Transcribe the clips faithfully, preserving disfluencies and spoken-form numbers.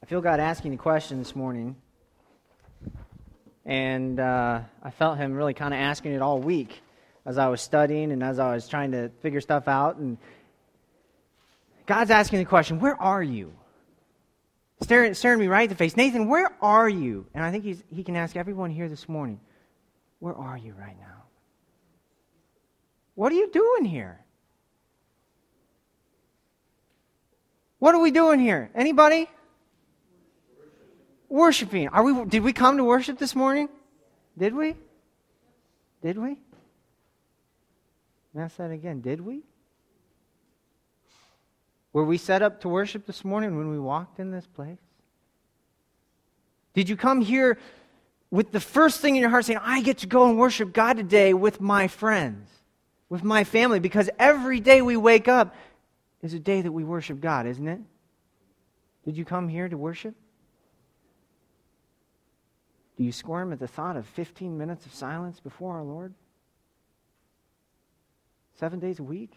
I feel God asking a question this morning, and uh, I felt Him really kind of asking it all week as I was studying and as I was trying to figure stuff out. And God's asking the question, where are you? Staring, staring me right in the face. Nathan, where are you? And I think he's, he can ask everyone here this morning, where are you right now? What are you doing here? What are we doing here? Anybody? Worshiping. Are we? Did we come to worship this morning? Did we? Did we? Ask that again. Did we? Were we set up to worship this morning when we walked in this place? Did you come here with the first thing in your heart saying, I get to go and worship God today with my friends, with my family? Because every day we wake up is a day that we worship God, isn't it? Did you come here to worship? Do you squirm at the thought of fifteen minutes of silence before our Lord? Seven days a week?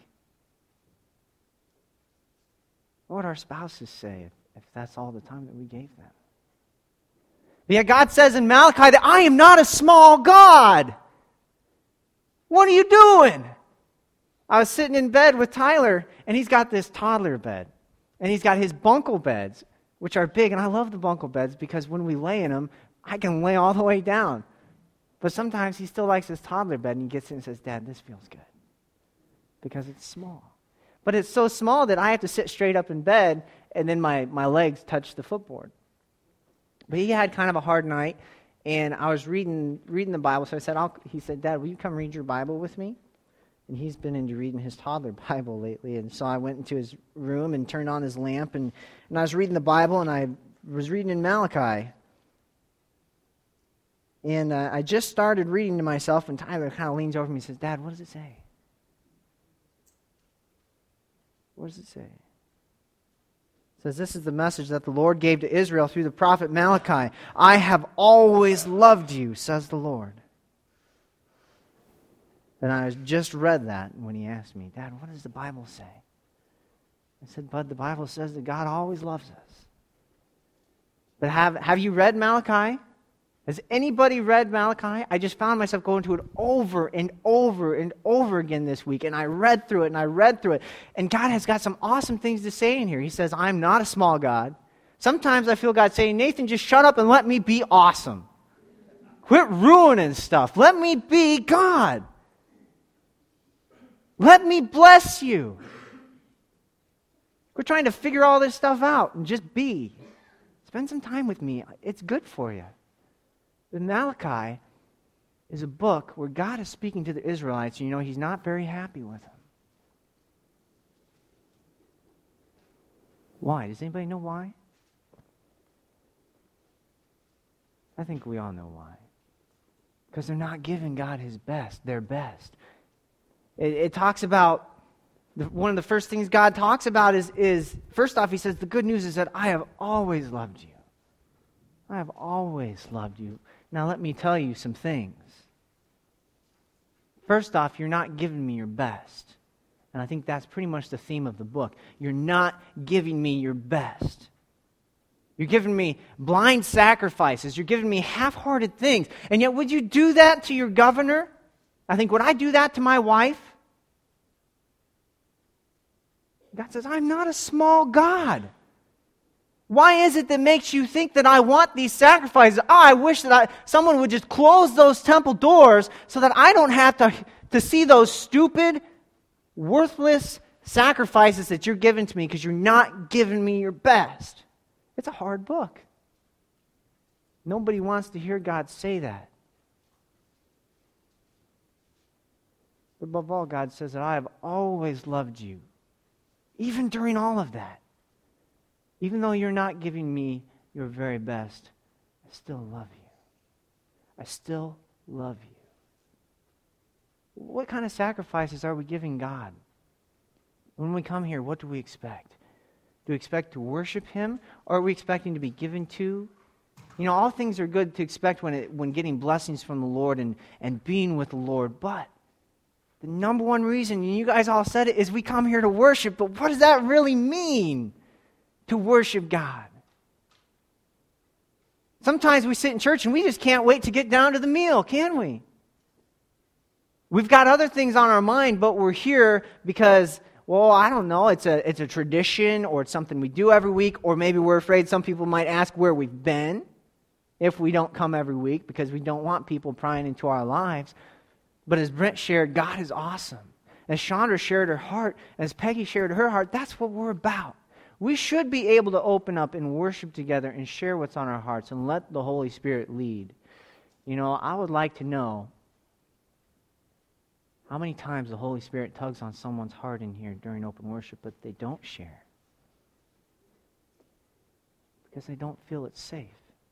What would our spouses say if, if that's all the time that we gave them? But yet God says in Malachi that I am not a small God. What are you doing? I was sitting in bed with Tyler, and he's got this toddler bed. And he's got his bunkle beds, which are big. And I love the bunkle beds because when we lay in them, I can lay all the way down. But sometimes he still likes his toddler bed, and he gets in and says, Dad, this feels good. Because it's small. But it's so small that I have to sit straight up in bed, and then my, my legs touch the footboard. But he had kind of a hard night, and I was reading reading the Bible, so I said, I'll, he said, Dad, will you come read your Bible with me? And he's been into reading his toddler Bible lately, and so I went into his room and turned on his lamp, and, and I was reading the Bible, and I was reading in Malachi. And uh, I just started reading to myself, and Tyler kind of leans over me and says, Dad, what does it say? What does it say? It says, this is the message that the Lord gave to Israel through the prophet Malachi. I have always loved you, says the Lord. And I just read that when he asked me, Dad, what does the Bible say? I said, Bud, the Bible says that God always loves us. But have, have you read Malachi? Has anybody read Malachi? I just found myself going to it over and over and over again this week. And I read through it and I read through it. And God has got some awesome things to say in here. He says, I'm not a small God. Sometimes I feel God saying, Nathan, just shut up and let me be awesome. Quit ruining stuff. Let me be God. Let me bless you. Quit trying to figure all this stuff out and just be. Spend some time with me. It's good for you. But Malachi is a book where God is speaking to the Israelites, and you know He's not very happy with them. Why? Does anybody know why? I think we all know why. Because they're not giving God His best, their best. It, it talks about, the, one of the first things God talks about is, is, first off, He says, the good news is that I have always loved you. I have always loved you. Now let me tell you some things. First off, you're not giving me your best. And I think that's pretty much the theme of the book. You're not giving me your best. You're giving me blind sacrifices. You're giving me half-hearted things. And yet would you do that to your governor? I think, would I do that to my wife? God says, I'm not a small God. Why is it that makes you think that I want these sacrifices? Oh, I wish that I, someone would just close those temple doors so that I don't have to, to see those stupid, worthless sacrifices that you're giving to me because you're not giving me your best. It's a hard book. Nobody wants to hear God say that. But above all, God says that I have always loved you, even during all of that. Even though you're not giving me your very best, I still love you. I still love you. What kind of sacrifices are we giving God? When we come here, what do we expect? Do we expect to worship Him, or are we expecting to be given to? You know, all things are good to expect when it, when getting blessings from the Lord and, and being with the Lord, but the number one reason, and you guys all said it, is we come here to worship, but what does that really mean? To worship God. Sometimes we sit in church and we just can't wait to get down to the meal, can we? We've got other things on our mind, but we're here because, well, I don't know, it's a it's a tradition, or it's something we do every week, or maybe we're afraid some people might ask where we've been if we don't come every week, because we don't want people prying into our lives. But as Brent shared, God is awesome. As Chandra shared her heart, as Peggy shared her heart, that's what we're about. We should be able to open up and worship together and share what's on our hearts and let the Holy Spirit lead. You know, I would like to know how many times the Holy Spirit tugs on someone's heart in here during open worship, but they don't share because they don't feel it's safe,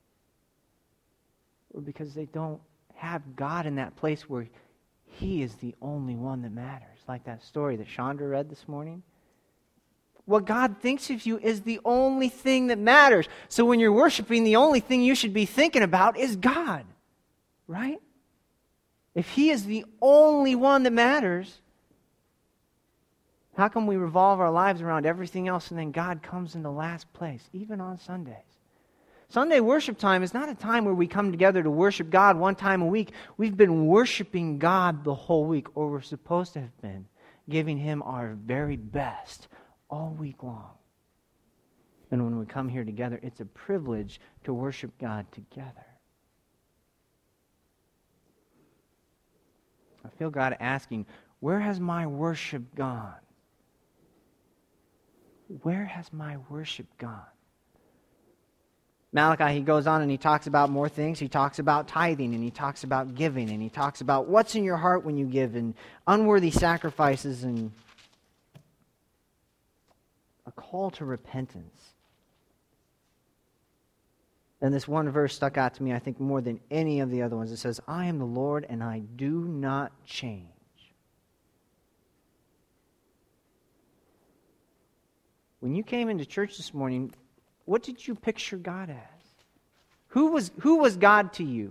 or because they don't have God in that place where He is the only one that matters. Like that story that Chandra read this morning. What God thinks of you is the only thing that matters. So when you're worshiping, the only thing you should be thinking about is God, right? If He is the only one that matters, how come we revolve our lives around everything else and then God comes in the last place, even on Sundays? Sunday worship time is not a time where we come together to worship God one time a week. We've been worshiping God the whole week, or we're supposed to have been, giving Him our very best all week long. And when we come here together, it's a privilege to worship God together. I feel God asking, where has my worship gone? Where has my worship gone? Malachi, he goes on and he talks about more things. He talks about tithing, and he talks about giving, and he talks about what's in your heart when you give, and unworthy sacrifices, and a call to repentance. And this one verse stuck out to me, I think, more than any of the other ones. It says, I am the Lord, and I do not change. When you came into church this morning, what did you picture God as? Who was, who was God to you?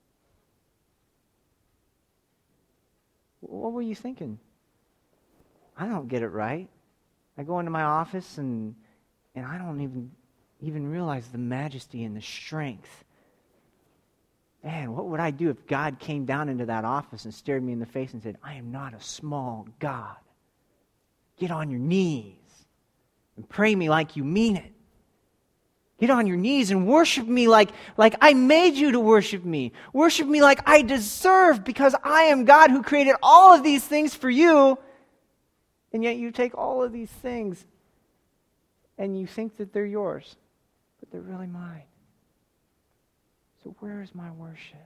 What were you thinking? I don't get it right. I go into my office and and I don't even even realize the majesty and the strength. Man, what would I do if God came down into that office and stared me in the face and said, I am not a small God. Get on your knees and pray me like you mean it. Get on your knees and worship me like, like I made you to worship me. Worship me like I deserve, because I am God who created all of these things for you. And yet you take all of these things and you think that they're yours, but they're really mine. So where is my worship?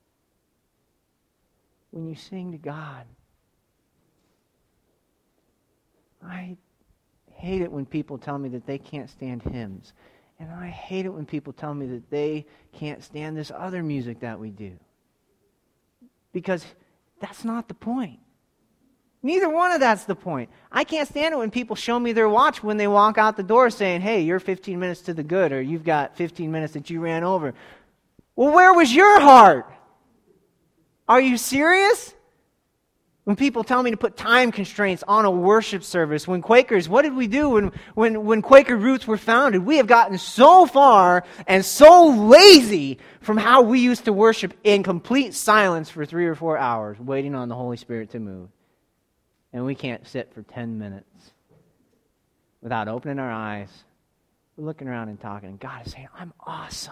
When you sing to God, I hate it when people tell me that they can't stand hymns. And I hate it when people tell me that they can't stand this other music that we do. Because that's not the point. Neither one of that's the point. I can't stand it when people show me their watch when they walk out the door saying, hey, you're fifteen minutes to the good, or you've got fifteen minutes that you ran over. Well, where was your heart? Are you serious? When people tell me to put time constraints on a worship service, when Quakers, what did we do when, when, when Quaker Roots were founded? We have gotten so far and so lazy from how we used to worship in complete silence for three or four hours, waiting on the Holy Spirit to move. And we can't sit for ten minutes without opening our eyes. We're looking around and talking, and God is saying, I'm awesome.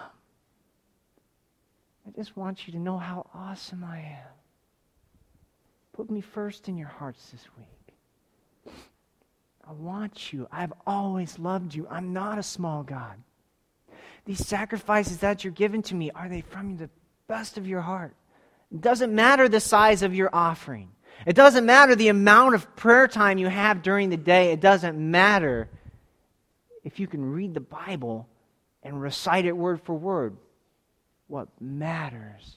I just want you to know how awesome I am. Put me first in your hearts this week. I want you. I've always loved you. I'm not a small God. These sacrifices that you're giving to me, are they from the best of your heart? It doesn't matter the size of your offering. It doesn't matter the amount of prayer time you have during the day. It doesn't matter if you can read the Bible and recite it word for word. What matters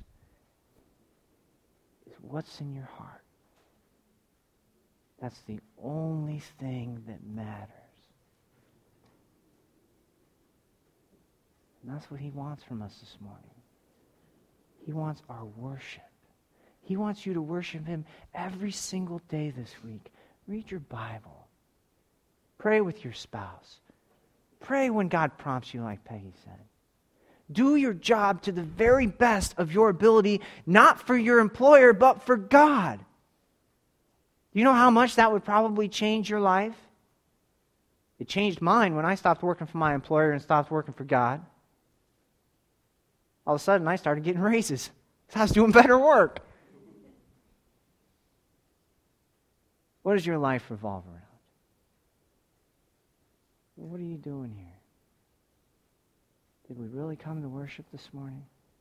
is what's in your heart. That's the only thing that matters. And that's what he wants from us this morning. He wants our worship. He wants you to worship him every single day this week. Read your Bible. Pray with your spouse. Pray when God prompts you, like Peggy said. Do your job to the very best of your ability, not for your employer, but for God. Do you know how much that would probably change your life? It changed mine when I stopped working for my employer and stopped working for God. All of a sudden, I started getting raises because I was doing better work. What does your life revolve around? What are you doing here? Did we really come to worship this morning?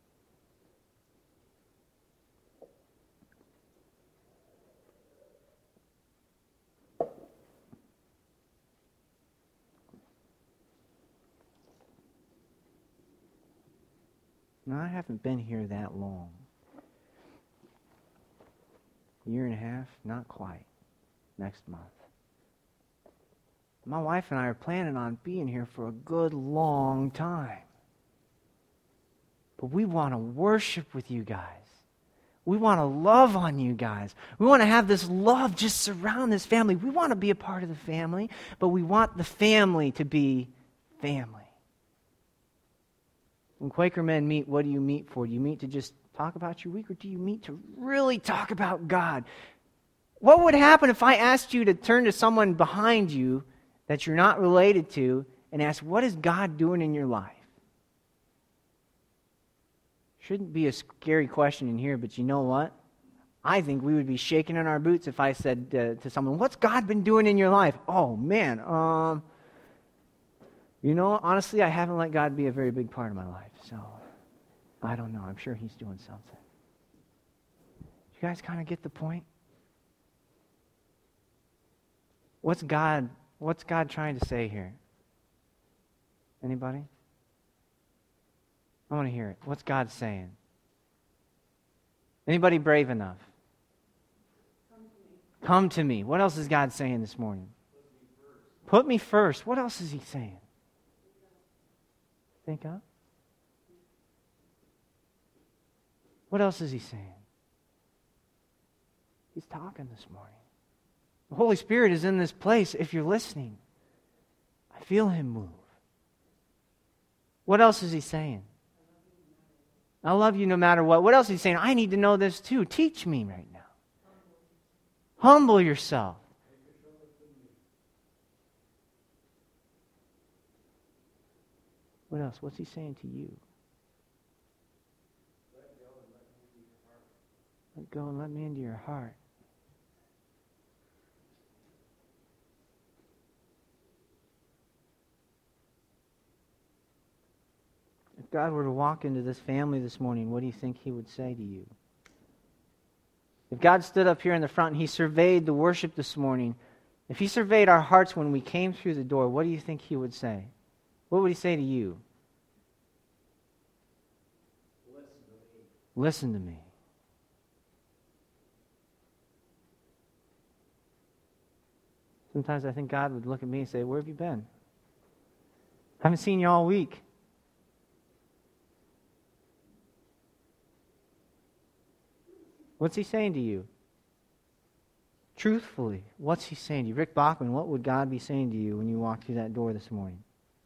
Now, I haven't been here that long. A year and a half? Not quite. Next month. My wife and I are planning on being here for a good long time. But we want to worship with you guys. We want to love on you guys. We want to have this love just surround this family. We want to be a part of the family, but we want the family to be family. When Quaker men meet, what do you meet for? Do you meet to just talk about your week, or do you meet to really talk about God? What would happen if I asked you to turn to someone behind you that you're not related to and ask, what is God doing in your life? Shouldn't be a scary question in here, but you know what? I think we would be shaking in our boots if I said uh, to someone, what's God been doing in your life? Oh, man, um, you know, honestly, I haven't let God be a very big part of my life, so I don't know. I'm sure He's doing something. You guys kind of get the point? What's God, what's God trying to say here? Anybody? I want to hear it. What's God saying? Anybody brave enough? Come to me. Come to me. What else is God saying this morning? Put me first. What else is He saying? Think up. What else is He saying? He's talking this morning. The Holy Spirit is in this place if you're listening. I feel Him move. What else is He saying? I love you no matter what. What else is He saying? I need to know this too. Teach me right now. Humble yourself. What else? What's He saying to you? Let go and let me into your heart. If God were to walk into this family this morning, what do you think He would say to you? If God stood up here in the front and He surveyed the worship this morning, if He surveyed our hearts when we came through the door, what do you think He would say? What would He say to you? Listen to me. Listen to me. Sometimes I think God would look at me and say, where have you been? I haven't seen you all week. What's He saying to you? Truthfully, what's He saying to you? Rick Bachman, what would God be saying to you when you walked through that door this morning?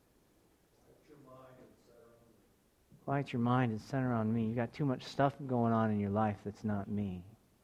Light your mind and center on me. You got too much stuff going on in your life that's not me.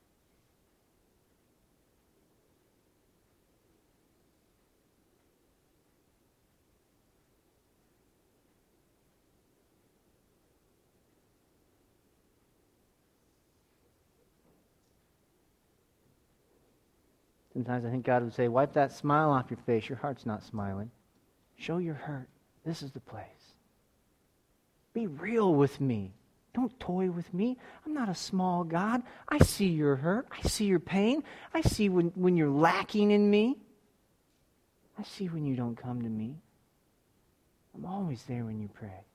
Sometimes I think God would say, wipe that smile off your face. Your heart's not smiling. Show your hurt. This is the place. Be real with me. Don't toy with me. I'm not a small God. I see your hurt. I see your pain. I see when, when you're lacking in me. I see when you don't come to me. I'm always there when you pray.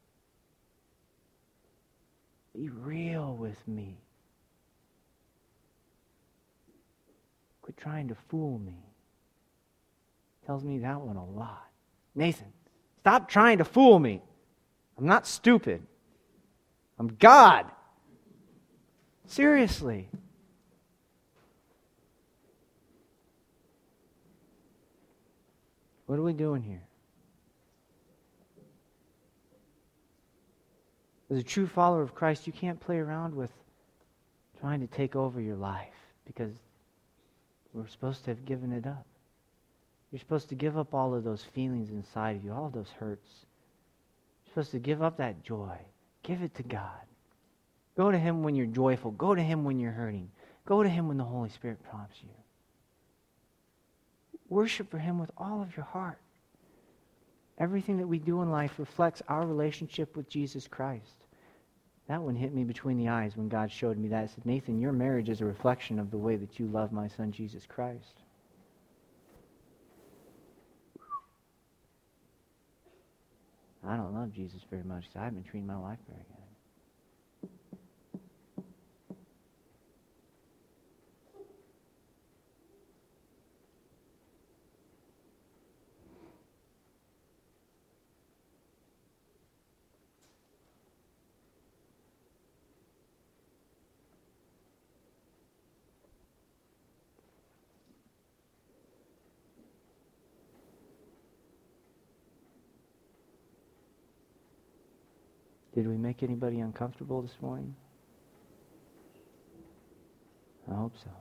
Be real with me. Quit trying to fool me. Tells me that one a lot. Nathan, stop trying to fool me. I'm not stupid. I'm God. Seriously. What are we doing here? As a true follower of Christ, you can't play around with trying to take over your life because we're supposed to have given it up. You're supposed to give up all of those feelings inside of you, all of those hurts. You're supposed to give up that joy. Give it to God. Go to Him when you're joyful. Go to Him when you're hurting. Go to Him when the Holy Spirit prompts you. Worship for Him with all of your heart. Everything that we do in life reflects our relationship with Jesus Christ. That one hit me between the eyes when God showed me that. He said, Nathan, your marriage is a reflection of the way that you love my son, Jesus Christ. I don't love Jesus very much because I haven't been treating my wife very good. Did we make anybody uncomfortable this morning? I hope so.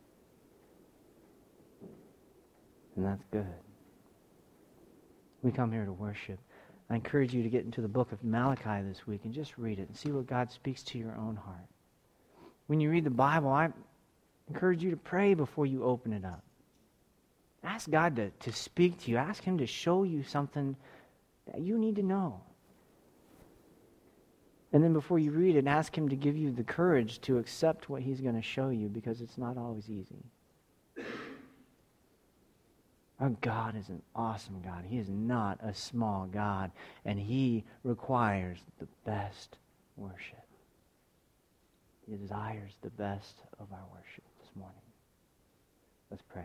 And that's good. We come here to worship. I encourage you to get into the book of Malachi this week and just read it and see what God speaks to your own heart. When you read the Bible, I encourage you to pray before you open it up. Ask God to, to speak to you. Ask Him to show you something that you need to know. And then before you read it, ask Him to give you the courage to accept what He's going to show you, because it's not always easy. Our God is an awesome God. He is not a small God, and He requires the best worship. He desires the best of our worship this morning. Let's pray.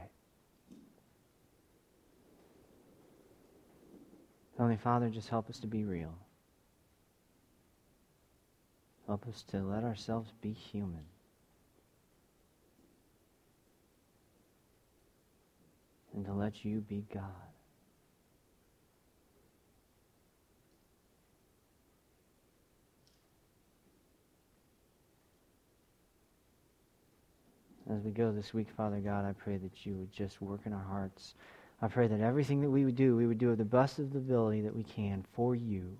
Heavenly Father, just help us to be real. Help us to let ourselves be human. And to let You be God. As we go this week, Father God, I pray that You would just work in our hearts. I pray that everything that we would do, we would do with the best of the ability that we can for You.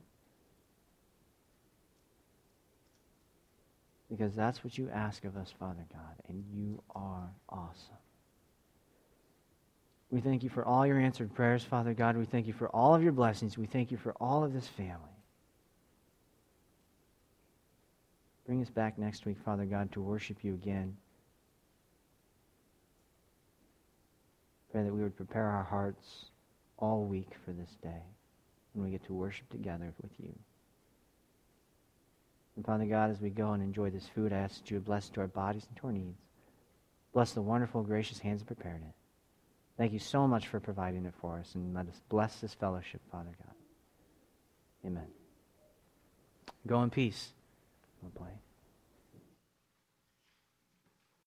Because that's what You ask of us, Father God, and You are awesome. We thank You for all Your answered prayers, Father God. We thank You for all of Your blessings. We thank You for all of this family. Bring us back next week, Father God, to worship You again. Pray that we would prepare our hearts all week for this day when we get to worship together with You. And Father God, as we go and enjoy this food, I ask that You would bless it to our bodies and to our needs. Bless the wonderful, gracious hands that prepared it. Thank You so much for providing it for us, and let us bless this fellowship, Father God. Amen. Go in peace. We'll play.